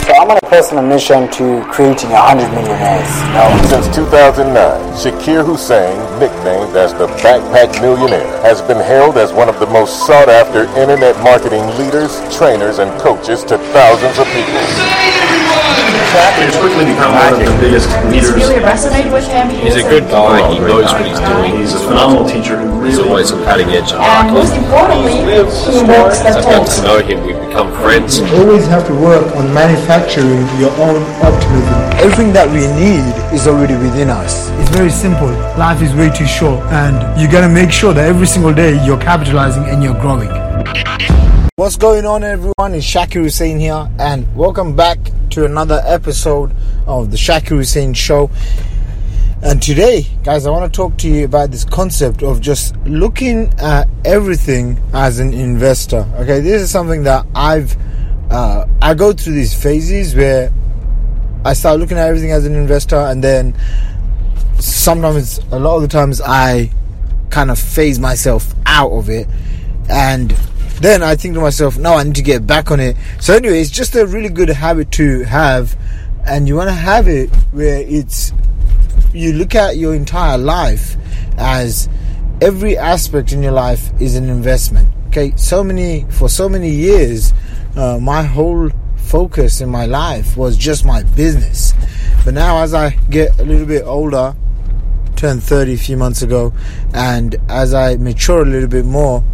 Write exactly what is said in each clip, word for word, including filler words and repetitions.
So I'm on a personal mission to creating a hundred millionaires. No. Since two thousand nine, Shakir Hussein, nicknamed as the Backpack Millionaire, has been hailed as one of the most sought-after internet marketing leaders, trainers, and coaches to thousands of people. He's quickly become one of the biggest leaders. Really resonate with him. He's a good guy. He knows what he's doing. He's a phenomenal teacher who really He's always on cutting edge. And most importantly, he works the I've got talks. to know him. We've become friends. You always have to work on manufacturing your own optimism. Everything that we need is already within us. It's very simple. Life is way too short, and you gotta make sure that every single day you're capitalizing and you're growing. What's going on, everyone? It's Shakir Hussein here, and welcome back to another episode of the Shakir Hussein Show. And today, guys, I want to talk to you about this concept of just looking at everything as an investor. Okay, this is something that I've uh, I go through these phases where I start looking at everything as an investor, and then sometimes, a lot of the times, I kind of phase myself out of it, and then I think to myself, no, I need to get back on it. So anyway, it's just a really good habit to have, and you want to have it where it's, you look at your entire life as every aspect in your life is an investment. Okay, so many, for so many years, uh, my whole focus in my life was just my business. But now as I get a little bit older, turned thirty a few months ago, and as I mature a little bit more,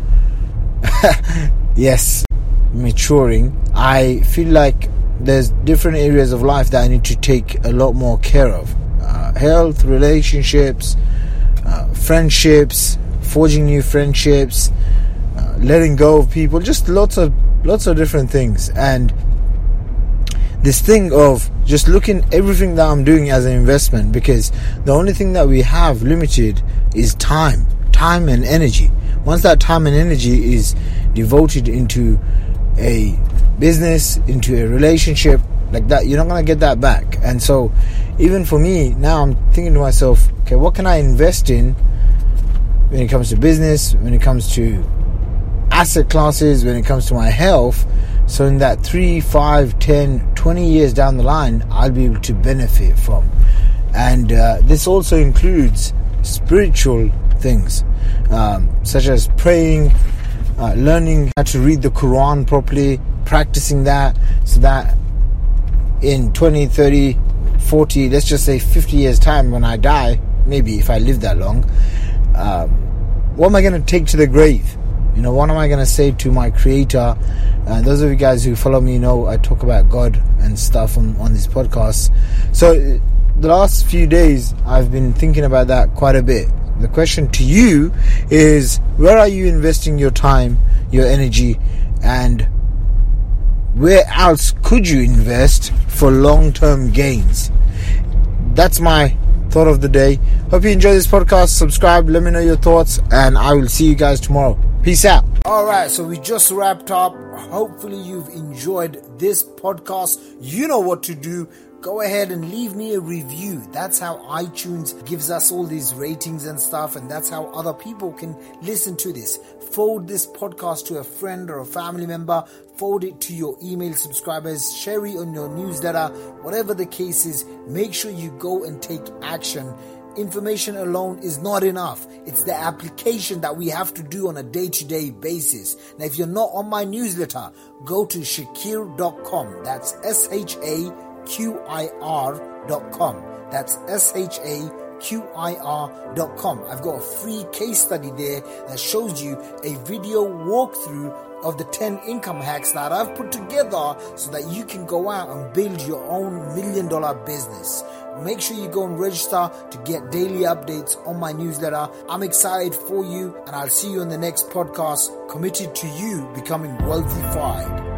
yes, maturing, I feel like there's different areas of life that I need to take a lot more care of. Uh, health, relationships, uh, friendships, forging new friendships, uh, letting go of people, just lots of lots of different things. And this thing of just looking everything that I'm doing as an investment, because the only thing that we have limited is time, time and energy. Once that time and energy is devoted into a business, into a relationship like that, you're not going to get that back. And so even for me now, I'm thinking to myself, okay, what can I invest in when it comes to business, when it comes to asset classes, when it comes to my health, so in that three, five, ten, twenty years down the line, I'll be able to benefit from. And uh, this also includes spiritual things, um, such as praying, uh, learning how to read the Quran properly, practicing that, so that in twenty, thirty, forty, let's just say fifty years time, when I die, maybe if I live that long, um, what am I going to take to the grave? You know, what am I going to say to my Creator? And those of you guys who follow me know I talk about God and stuff on, on these podcasts. So the last few days I've been thinking about that quite a bit. The question to you is, where are you investing your time, your energy, and where else could you invest for long-term gains? That's my thought of the day. Hope you enjoy this podcast. Subscribe, let me know your thoughts, and I will see you guys tomorrow. Peace out. Alright, so we just wrapped up. Hopefully you've enjoyed this podcast. You know what to do. Go ahead and leave me a review. That's how iTunes gives us all these ratings and stuff, and that's how other people can listen to this. Forward this podcast to a friend or a family member. Forward it to your email subscribers. Share it on your newsletter. Whatever the case is, make sure you go and take action. Information alone is not enough. It's the application that we have to do on a day-to-day basis. Now, if you're not on my newsletter, go to shakir dot com. That's S H A Q I R dot com. That's S H A Q I R dot com. I've got a free case study there that shows you a video walkthrough of the ten income hacks that I've put together so that you can go out and build your own million dollar business. Make sure you go and register to get daily updates on my newsletter. I'm excited for you, and I'll see you on the next podcast, committed to you becoming wealthified.